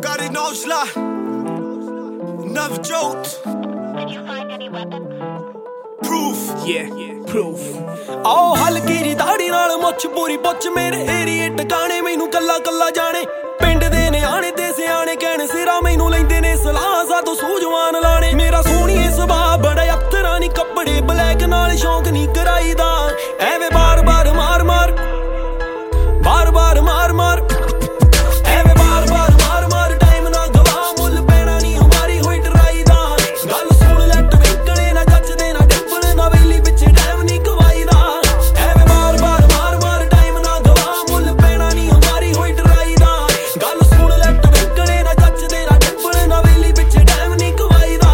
Gary Nosla, Navjot. Did you find any weapons? Proof, yeah, proof. ਆਓ ਹਲਕੀ ਜੀ ਦਾੜੀ ਨਾਲ ਮੁੱਛ ਪੂਰੀ ਪੁੱਛ ਮੇਰੇ ਏਰੀਏ ਟਿਕਾਣੇ ਮੈਨੂੰ ਕੱਲਾ ਕੱਲਾ ਜਾਣੇ ਪਿੰਡ ਦੇ ਨਿਆਣੇ ਤੇ ਸਿਆਣੇ ਕਹਿਣ ਸਿਰਾ ਮੈਨੂੰ ਲੈਂਦੇ ਨੇ ਸਲਾਹ ਸਾਤੋਂ ਸੂਝਵਾਨ ਲਾਣੇ ਮੇਰਾ ਸੋਹਣੀਏ ਸੁਭਾਅ ਬੜਾ ਅਫਤਰਾਂ ਨੀ ਕੱਪੜੇ ਬਲੈਕ ਨਾਲ ਸ਼ੌਂਕ ਨਹੀਂ ਕਰਾਈਦਾ ਐਵੇਂ ਬਾਰ-ਬਾਰ ਮਾਰ-ਮਾਰ ਬਾਰ-ਬਾਰ ਮਾਰ-ਮਾਰ ਐਵੇਂ ਬਾਰ-ਬਾਰ ਮਾਰ-ਮਾਰ ਟਾਈਮ ਨਾ ਗਵਾ ਮੁੱਲ ਪੈਣਾ ਨਹੀਂ ਹਮਾਰੀ ਹੋਈ ਡਰਾਈ ਦਾ ਗੱਲ ਸੁਣ ਲੈ ਟਵਿੰਕਲੇ ਨਾ ਜੱਜਦੇ ਨਾ ਡਿੰਪਲ ਨਾ ਵੇਲੀ ਪਿੱਛੇ ਟਾਈਮ ਨਹੀਂ ਗਵਾਈਦਾ ਐਵੇਂ ਬਾਰ-ਬਾਰ ਮਾਰ-ਮਾਰ ਟਾਈਮ ਨਾ ਗਵਾ ਮੁੱਲ ਪੈਣਾ ਨਹੀਂ ਹਮਾਰੀ ਹੋਈ ਡਰਾਈ ਦਾ ਗੱਲ ਸੁਣ ਲੈ ਟਵਿੰਕਲੇ ਨਾ ਜੱਜਦੇ ਨਾ ਡਿੰਪਲ ਨਾ ਵੇਲੀ ਪਿੱਛੇ ਟਾਈਮ ਨਹੀਂ ਗਵਾਈਦਾ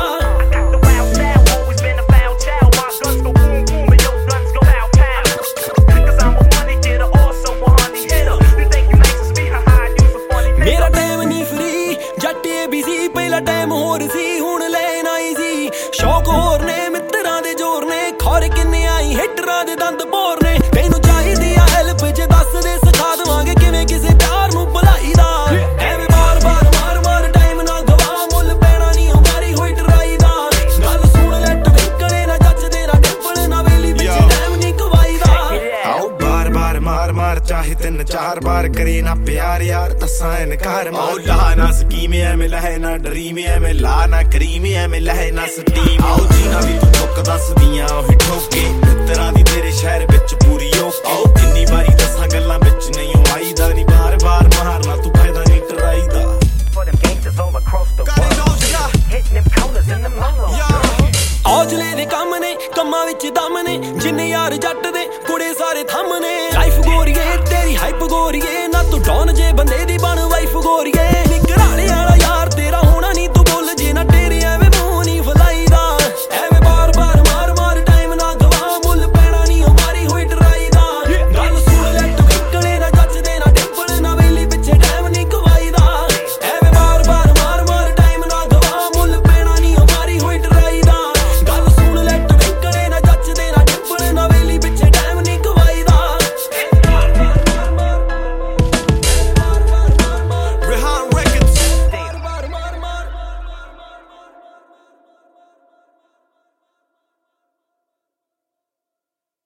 ਮੇਰਾ ਟਾਈਮ ਨਹੀਂ ਫਰੀ ਜੱਟ ABC ਪਹਿਲਾ ਟਾਈਮ ਹੋਰ ਸੀ ਹੁਣ ਲੈਣ ਆਈ ਸੀ ਸ਼ੌਕ ਹੋਰ ਨੇ ਮਿੱਤਰਾਂ ਦੇ ਜ਼ੋਰ ਨੇ ਖੌਰ ਕਿੰਨੇ ਆਈ ਹਿੱਟਰਾਂ ਦੇ ਦੰਦ ਬੋਰ ਨੇ ਤੈਨੂੰ ਚਾਹੀਦੀ ਆ ਹੈਲਪ ਜੇ ਦੱਸ ਦੇ ਸਿਖਾ ਦੇਵਾਂਗੇ ਕਿਵੇਂ ਕਿਸੇ ਪਿਆਰ ਨੂੰ ਭੁਲਾਈ ਦਾ ਐਵੇਂ ਬਾਰ-ਬਾਰ ਮਾਰ-ਮਾਰ ਟਾਈਮ ਨਾ ਗਵਾ ਮੁੱਲ ਪੈਣਾ ਨਹੀਂ ਹਮਾਰੀ ਹੋਈ ਡਰਾਈ ਦਾ ਗੱਲ ਸੁਣ ਲੈ ਟਵਿੰਕਲੇ ਨਾ ਜੱਜਦੇ ਨਾ ਡਿੰਪਲ ਨਾ ਵੇਲੀ ਪਿੱਛੇ ਟਾਈਮ ਨਹੀਂ ਗਵਾਈ ਦਾ ਆਓ ਬਾਰ-ਬਾਰ ਮਾਰ-ਮਾਰ ਚਾਹੇ 3-4 ਬਾਰ ਕਰੇ ਨਾ ਪਿਆਰ ਯਾਰ ਦੱਸਾਂ ਇਨਕਾਰ ਮਾਰ ਲਾ ਨਾ ਸਕੀਮ ਐਵੇਂ ਲਹੇ ਨਾ ਡਰੀਮ ਐਵੇਂ ਲਾ ਨਾ ਕਰੀਮ ਐਵੇਂ ਲਹੇ ਨਾ ਸਟੀਮ ਆਓ ਜੀਣਾ ਵੀ ਤੂੰ ਠੋਕ ਦੱਸਦੀਆਂ ਉਹੀ ਠੋਕੇ ਮਿੱਤਰਾਂ ਦੀ ਤੇਰੇ ਸ਼ਹਿਰ ਵਿੱਚ ਪੂਰੀ ਓਕੇ ਆਓ ਕਿੰਨੀ ਵਾਰੀ ਦੱਸਾਂ ਗੱਲਾਂ ਵਿੱਚ ਨਹੀਂ ਆਈਦਾ ਨਹੀਂ ਬਾਰ-ਬਾਰ ਮਾਰਨਾ